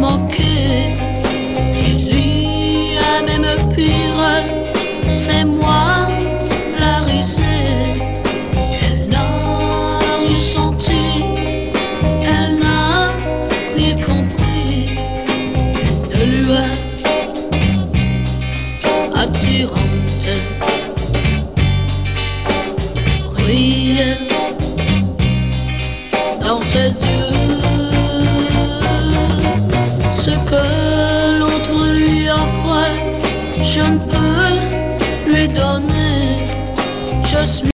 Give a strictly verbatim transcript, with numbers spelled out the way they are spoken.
moquer. Il y a même pire, c'est moi la risée. Elle n'a rien senti, elle n'a rien compris. De lueur attirante brille dans ses yeux. Ce que l'autre lui offre, je ne peux lui donner. Je suis